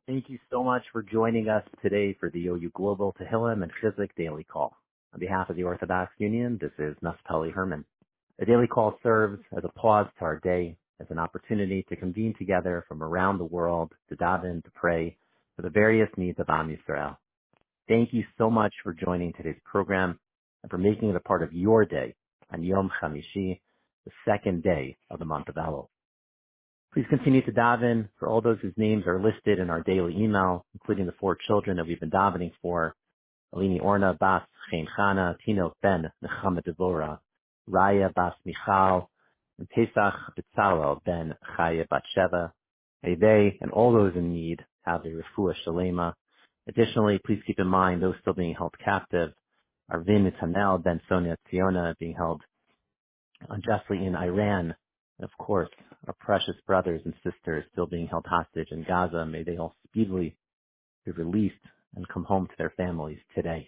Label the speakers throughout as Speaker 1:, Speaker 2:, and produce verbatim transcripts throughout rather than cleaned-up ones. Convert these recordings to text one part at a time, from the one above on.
Speaker 1: Thank you so much for joining us today for the O U Global Tehillim and Chizuk Daily Call. On behalf of the Orthodox Union, this is Naftali Herman. The Daily Call serves as a pause to our day, as an opportunity to convene together from around the world to daven, to pray for the various needs of Am Yisrael. Thank you so much for joining today's program and for making it a part of your day on Yom Chamishi, the second day of the month of Elul. Please continue to daven for all those whose names are listed in our daily email, including the four children that we've been davening for: Alini Orna Bas Chen Chana, Tino Ben Nechama Devora, Raya Bas Michal, and Pesach Betzalel Ben Chaya Bat Sheva. May they and all those in need have a refuah shalema. Additionally, please keep in mind those still being held captive: Arvin Netanel Ben Sonia Tziona being held unjustly in Iran. And of course, our precious brothers and sisters still being held hostage in Gaza. May they all speedily be released and come home to their families today.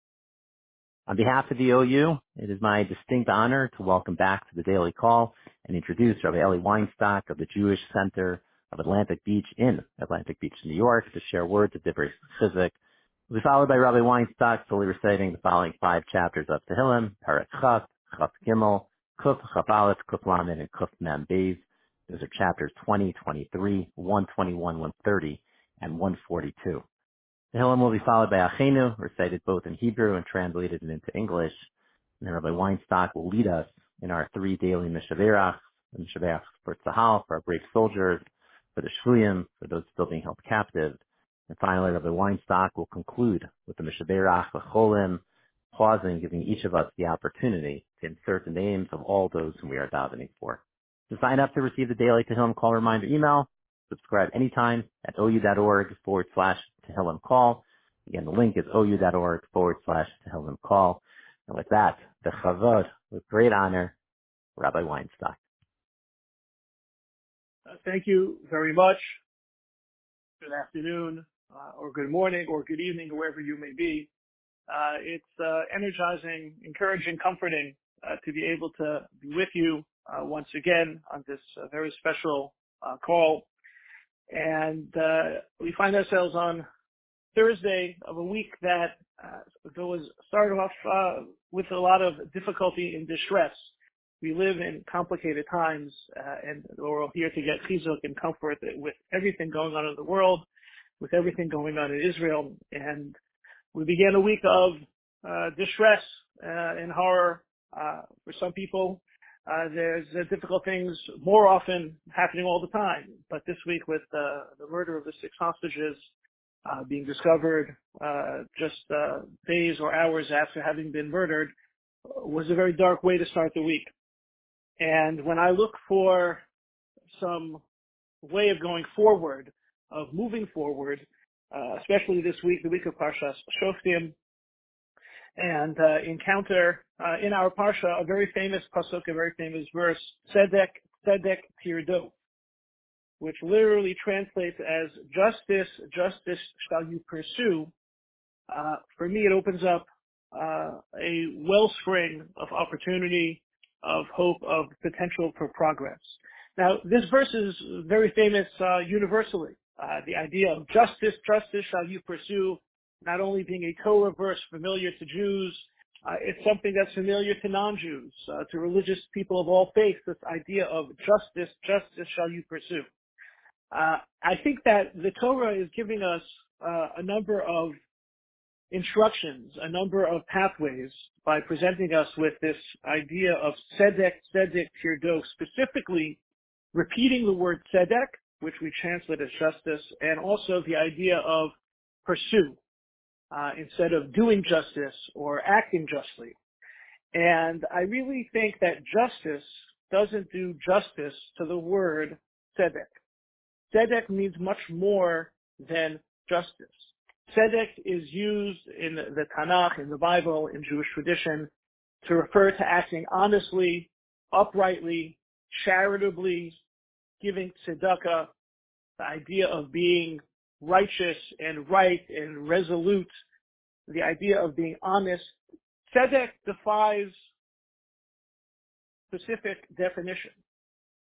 Speaker 1: On behalf of the O U, it is my distinct honor to welcome back to the Daily Call and introduce Rabbi Eli Weinstock of the Jewish Center of Atlantic Beach in Atlantic Beach, New York, to share words of Divrei Chizuk. We'll be followed by Rabbi Weinstock fully reciting the following five chapters of Tehillim: Perek Chaf, Chaf Gimel, Kuf, Chaf Aleph, Kuf Lamed, and Kuf Mem Beis. Those are chapters twenty, twenty-three, one twenty-one, one thirty, and one forty-two. The Tehillim will be followed by Achenu, recited both in Hebrew and translated into English. And then Rabbi Weinstock will lead us in our three daily Mishaberach, the Mishaberach for Tzahal, for our brave soldiers, for the Shvuyim, for those still being held captive. And finally, Rabbi Weinstock will conclude with the Mishaberach V'cholim, pausing, giving each of us the opportunity to insert the names of all those whom we are davening for. To sign up to receive the daily Tehillim Call reminder email, subscribe anytime at ou.org forward slash Tehillim Call. Again, the link is ou.org forward slash Tehillim Call. And with that, the Chavod, with great honor, Rabbi Weinstock.
Speaker 2: Uh, thank you very much. Good afternoon, uh, or good morning, or good evening, wherever you may be. Uh, it's uh, energizing, encouraging, comforting uh, to be able to be with you uh, once again on this uh, very special uh, call. And uh, we find ourselves on Thursday of a week that uh, was started off uh, with a lot of difficulty and distress. We live in complicated times, uh, and we're all here to get chizuk and comfort with everything going on in the world, with everything going on in Israel. And we began a week of uh, distress uh, and horror. Uh, for some people, uh, there's uh, difficult things more often happening all the time. But this week, with uh, the murder of the six hostages uh, being discovered uh, just uh, days or hours after having been murdered, was a very dark way to start the week. And when I look for some way of going forward, of moving forward, uh, especially this week, the week of Parshas Shoftim, and uh, encounter uh, in our Parsha a very famous pasuk, a very famous verse, Tzedek, Tzedek Tirdo, which literally translates as justice, justice shall you pursue. Uh, for me, it opens up uh, a wellspring of opportunity, of hope, of potential for progress. Now, this verse is very famous uh, universally. Uh, the idea of justice, justice shall you pursue, not only being a Torah verse familiar to Jews, uh, it's something that's familiar to non-Jews, uh, to religious people of all faiths, this idea of justice, justice shall you pursue. Uh, I think that the Torah is giving us uh, a number of instructions, a number of pathways by presenting us with this idea of tzedek, tzedek tirdo, specifically repeating the word tzedek, which we translate as justice, and also the idea of pursue, uh, instead of doing justice or acting justly. And I really think that justice doesn't do justice to the word tzedek. Tzedek means much more than justice. Tzedek is used in the Tanakh, in the Bible, in Jewish tradition, to refer to acting honestly, uprightly, charitably, giving tzedakah, the idea of being righteous and right and resolute, the idea of being honest. Tzedek defies specific definition.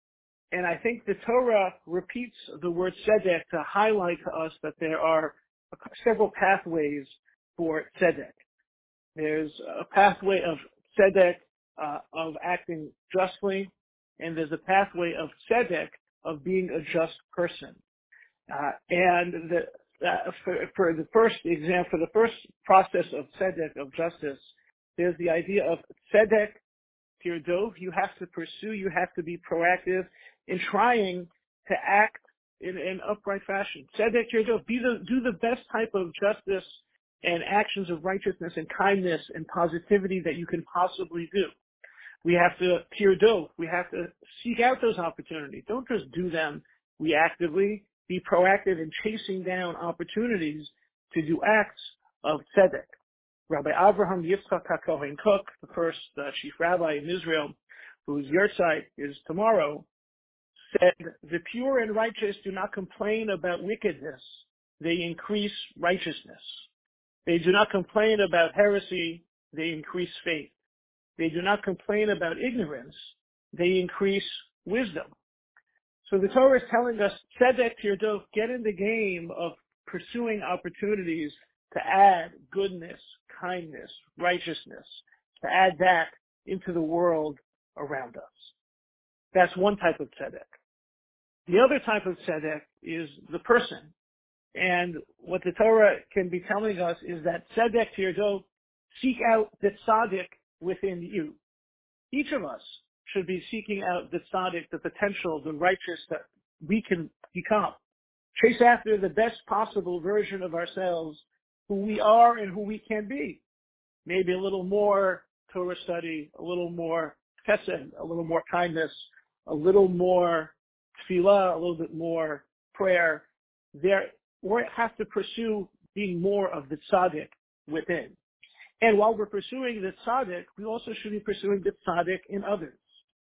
Speaker 2: And I think the Torah repeats the word tzedek to highlight to us that there are several pathways for tzedek. There's a pathway of tzedek, uh, of acting justly, and there's a pathway of tzedek, of being a just person. Uh, and the, uh, for, for the first example, for the first process of tzedek, of justice, there's the idea of tzedek tirdov. You have to pursue, you have to be proactive in trying to act in an upright fashion. Tzedek tirdov, be the, do the best type of justice and actions of righteousness and kindness and positivity that you can possibly do. We have to tirdov, we have to seek out those opportunities. Don't just do them reactively. Be proactive in chasing down opportunities to do acts of tzedek. Rabbi Avraham Yitzchak HaKohen Kook, the first uh, chief rabbi in Israel, whose yahrzeit is tomorrow, said, "The pure and righteous do not complain about wickedness. They increase righteousness. They do not complain about heresy. They increase faith. They do not complain about ignorance. They increase wisdom." So the Torah is telling us, tzedek tirdov, get in the game of pursuing opportunities to add goodness, kindness, righteousness, to add that into the world around us. That's one type of tzedek. The other type of tzedek is the person. And what the Torah can be telling us is that tzedek tirdov, seek out the tzaddik within you. Each of us should be seeking out the tzaddik, the potential, the righteous that we can become. Chase after the best possible version of ourselves, who we are and who we can be. Maybe a little more Torah study, a little more chesed, a little more kindness, a little more tefillah, a little bit more prayer. There, we have to pursue being more of the tzaddik within. And while we're pursuing the tzaddik, we also should be pursuing the tzaddik in others.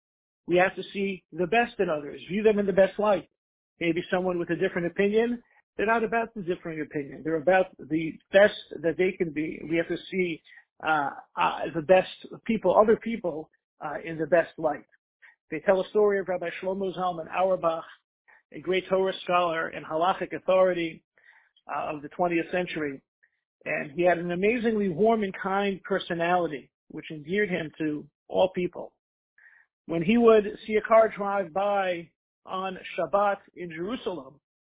Speaker 2: We have to see the best in others, view them in the best light. Maybe someone with a different opinion, they're not about the differing opinion. They're about the best that they can be. We have to see uh, uh, the best people, other people, uh, in the best light. They tell a story of Rabbi Shlomo Zalman Auerbach, a great Torah scholar and halachic authority uh, of the twentieth century. And he had an amazingly warm and kind personality, which endeared him to all people. When he would see a car drive by on Shabbat in Jerusalem,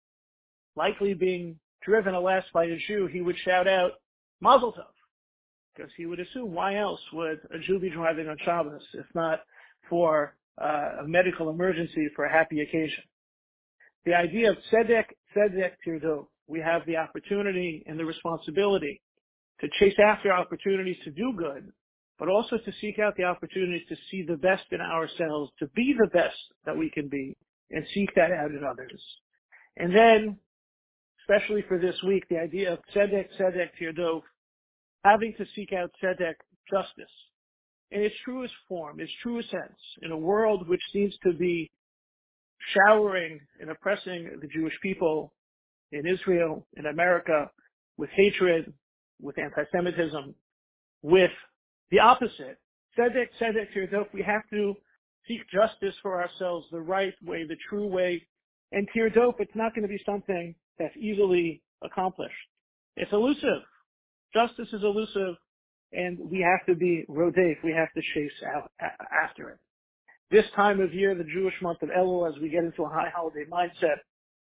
Speaker 2: likely being driven, alas, by a Jew, he would shout out, Mazel Tov, because he would assume, why else would a Jew be driving on Shabbos, if not for uh, a medical emergency, for a happy occasion? The idea of tzedek, tzedek tirdov, we have the opportunity and the responsibility to chase after opportunities to do good, but also to seek out the opportunities to see the best in ourselves, to be the best that we can be, and seek that out in others. And then, especially for this week, the idea of tzedek, tzedek tirdov, having to seek out tzedek, justice, in its truest form, its truest sense, in a world which seems to be showering and oppressing the Jewish people in Israel, in America, with hatred, with anti-Semitism, with the opposite. Tzedek, tzedek tirdov, we have to seek justice for ourselves the right way, the true way. And tirdov, it's not going to be something that's easily accomplished. It's elusive. Justice is elusive, and we have to be rodef, we have to chase out a- after it. This time of year, the Jewish month of Elul, as we get into a high holiday mindset,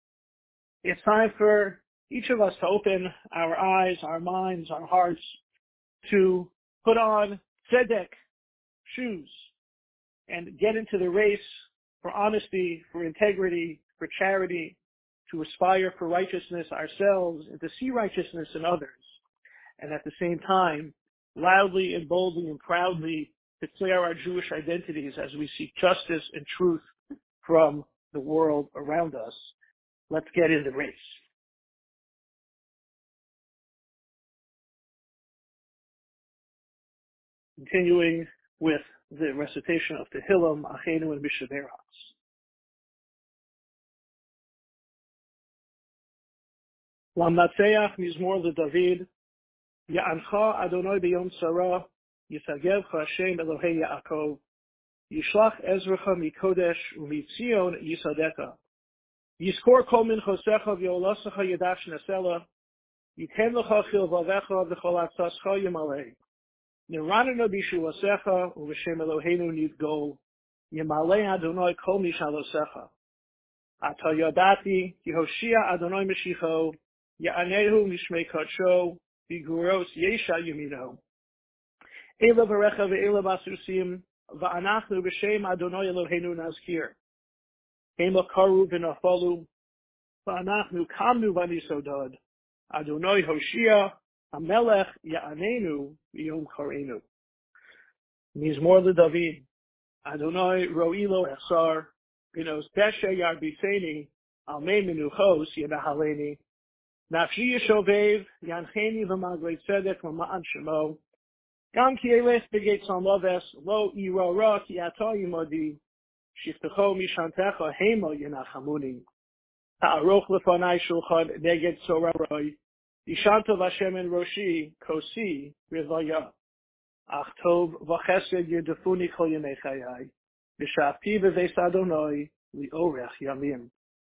Speaker 2: it's time for each of us to open our eyes, our minds, our hearts, to put on tzedek shoes and get into the race for honesty, for integrity, for charity, to aspire for righteousness ourselves and to see righteousness in others. And at the same time, loudly and boldly and proudly declare our Jewish identities as we seek justice and truth from the world around us. Let's get in the race. Continuing with the recitation of Tehillim, Achenu and Mishaberach. Lamnatseach Mizmor LeDavid, Ya'ancha Adonai B'Yom Tzara, Yisagevcha Hashem Elohei Yaakov, Yishlach Ezracha mikodesh umitzion yisadeka. Yiskor kol min chosecha v'yolasecha yadash nesela. Yiten lecha chilvavecha v'chol atzascha yimalei. Niranenu bishuasecha u'v'shem Eloheinu nidgol. Yimalei Adonai kol mishalosecha. Ata yadati Yehoshia Adonai Mashicho. Ya'anehu mishmei kadsho. V'guros yesha yamino. Ela v'recha v'ela basusim. Va'anachnu b'shem Adonai Eloheinu nazkir. Ema karu v'nafalu. Va'anachnu kamnu v'nisodad. Adonai Hoshia. Hamelech ya'anenu v'yom karenu. Mizmor LeDavid. Adonai ro'ilo echsar. V'nos peshe yarbiseni. Almei menuchos yedahaleni. Nafshi yeshovev. Yancheni v'maglei tzedek v'ma'an shemo. Gam ki elech begeit salmoves. Lo ira ra ki ata yimodi. Shiftecho mishantecha hema yenachamuni. Ha'aroch lefanai shulchan neged soraroi. Yishanto Vashem en Roshi kosi rivaya. Ach tov v'chesed yedefuni kol yemei chayai. V'shafti v'veis Adonai li'orech yamim.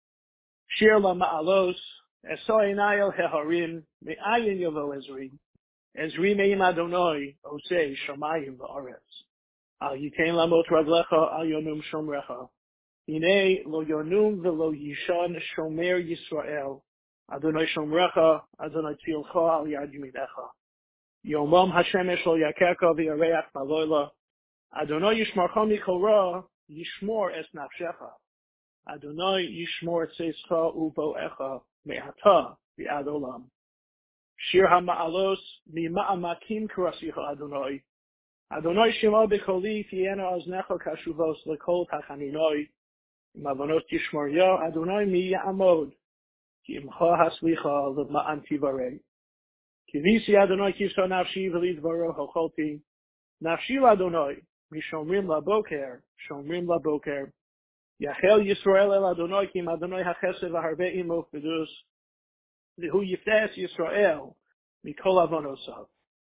Speaker 2: Shir la ma'alos. Eso enai el heharim. Me'ayin yovo Ezri. Ezri me'im Adonai. Osei shamayim v'aretz. Al yitein lamot raglecha al yonum shomrecha. Hine lo yonum v'lo yishan shomer Yisrael. Adonai shomrecha, Adonai tzilcha al yad yaminecha. Yomam hashemesh lo yakeka v'yareach maloila. Adonai yishmarcha mikol ra, yishmor es nafshecha. Adonai yishmor tzeischa uvoecha me'ata v'ad olam. Shir ha'ma'alos mima'amakim kurasicha Adonai. Adonai shema b'koli tiena aznecha kashuvos lekol tachaninoi. Mavonot yishmorya Adonai mi ya'amod. Ki imcha haslicha l'ma'an tivarei. Kivisi Adonai kivsa nafshi v'lid varo hocholti. Nafshi l'Adonai, mishomrim laboker, shomrim laboker. Yachel Yisrael el Adonai kim Adonai hachesed v'harbe imo fidus. V'hu yiftes Yisrael mikol avonosav.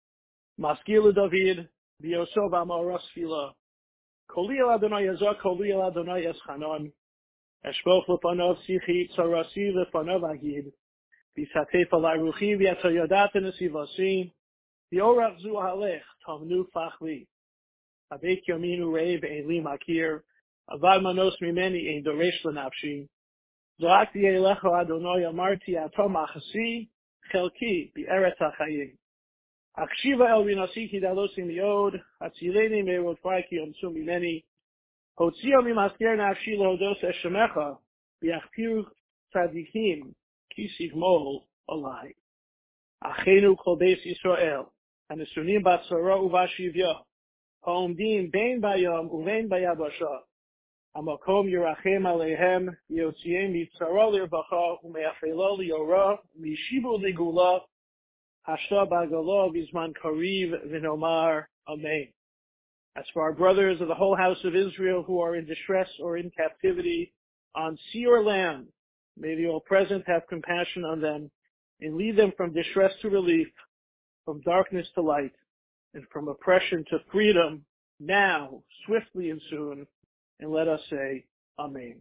Speaker 2: Maskil David, v'yosov amoras fila. Koli el Adonai yazak, koli el Adonai eschanon. Eshboch lepanov sichi tzarasi lepanov agid. V'satef alai ruchi v'yatoyodat nesivasi. V'orach zu halech tamnu fachli. Abek yominu rei v'elim akir. Avad manos mimeni ein doresh lenafshi. Zoakti elecho Adonai amarti atom achasi chelki bi'eret hachayim. Akshiva el vinasi kidalosim yod. Hatzileni meirot faiki omsu mimeni. Hotzio mimasker nafshi lohodos eshemecha. V'yachpiru tzadikim kisiv mol olai. Achenu kol beis Yisrael. Hanesunim batzara uvashivya. Ha'omdim bein bayom uvein bayabasha. Hamakom yirachem aleihem yotziem mitzara lirvacha umeafelo liora mishibu ligula hashta bagala vizman kariv v'nomar amen. As for our brothers of the whole house of Israel who are in distress or in captivity on sea or land, may the All-Present have compassion on them and lead them from distress to relief, from darkness to light, and from oppression to freedom, now, swiftly and soon, and let us say, Amen.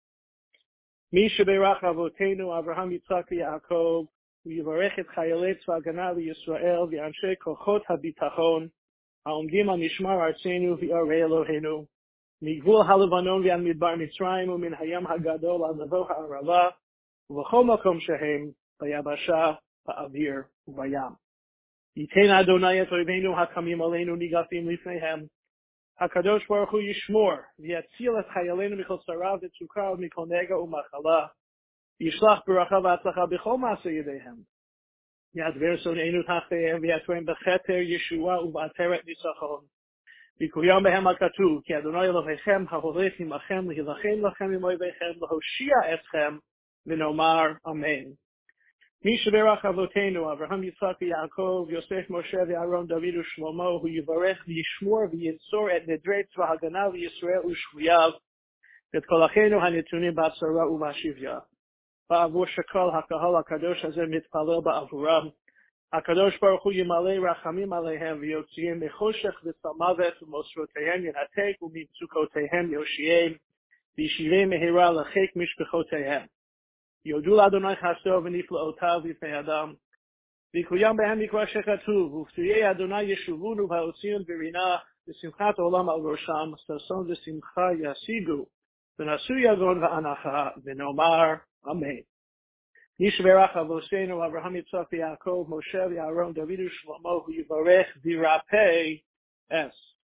Speaker 2: Mi sheberach avotenu Avraham Yitzchak Yaakov, v'yivarech et chayalei tzva hagana Yisrael v'anshei kochot habitachon, ha'omdim al mishmar artzenu v'yarei Eloheinu, migvul halevanon v'an midbar Mitzrayim u'min hayam hagadol al nevo ha'arava, u'v'chol makom shehem, v'yabasha, v'avir, u'vayam. Yitein Adonai et oivenu hakamim aleinu nigafim lifneihem, HaKadosh Baruch Hu Yishmor, v'yatzil et chayalenu michol tzara v'tzukah michol nega u'machala, yishlach beracha v'atzlacha b'chol ma'aseh yedehem. Yadver soneinu tachtehem v'yatveim b'cheter Yeshua u'b'ateret nisachon. V'kuyam behem hakatuv, ki Adonai Elohechem ha'holech imachem l'hilachem lachem im oivechem l'hoshia etchem v'nomar Amen. Mi sheberach avotenu Avraham Yitzchak Yaakov Yosef Moshe v'Aaron David u'Shlomo hu yivarech v'yishmor v'yitzor et nedrei tzva hagana v'Yisrael u'shvuyav et kol acheinu hanetunim b'atzara u'v'ashivya. Ba'avur shekol hakahal hakadosh hazeh mitpalel ba'avuram HaKadosh Baruch Hu Yimalei Rachamim Alehem V'yotziim Mechoshech V'Samavet V'Mosrotehem Yinatek U'Mimtzukotehem Yoshiem V'Yishivei Mehira L'Chek Mishpechotehem Yodul Adonai Chasto V'Niflaotav V'Ifnei Adam V'Kuyam Behem Mikra Shechatuv U'Ftuyei Adonai Yeshuvunu V'Haotzion V'Rinah V'Simchat Olam Al Rosham Sason V'Simcha Yasigu V'Nasu Yagon V'Anacha V'Nomar Amen. Yishverach Avoseinu Avraham Yitzchak Yaakov Moshe Aaron David Shlomo Hu Yivarech Virapei Es.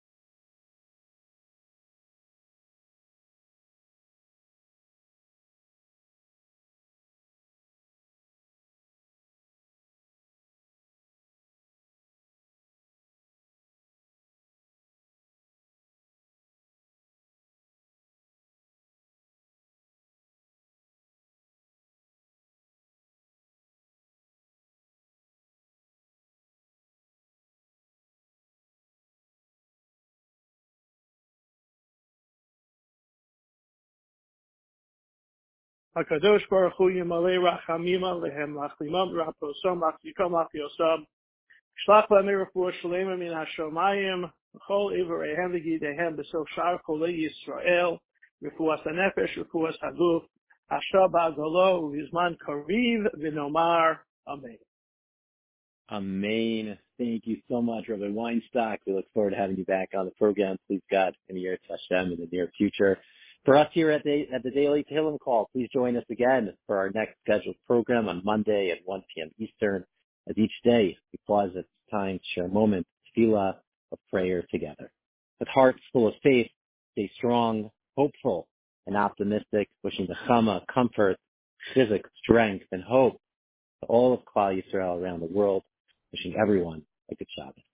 Speaker 2: HaKadosh Baruch Hu Yimalei Rachamim Alehem Lachlimam Raposam Lachzikam Lachiyosam Shlach B'amir Refuah Shalema Min HaShomayim Chol Ivarehem V'Gidehem B'Sof Shar Kolei Yisrael Refuas HaNefesh Refuas HaGuf Asher Ba'agolo U'Vizman Kariv V'Nomar Amen.
Speaker 1: Amen. Thank you so much, Rabbi Weinstock. We look forward to having you back on the program, please God, in the year Hashem in the near future. For us here at the, at the Daily Tehillim Call, please join us again for our next scheduled program on Monday at one p.m. Eastern. As each day, we pause at time to share a moment, tefillah, of prayer together. With hearts full of faith, stay strong, hopeful, and optimistic, wishing the chama, comfort, chizuk, strength, and hope to all of Klal Yisrael around the world, wishing everyone a good Shabbat.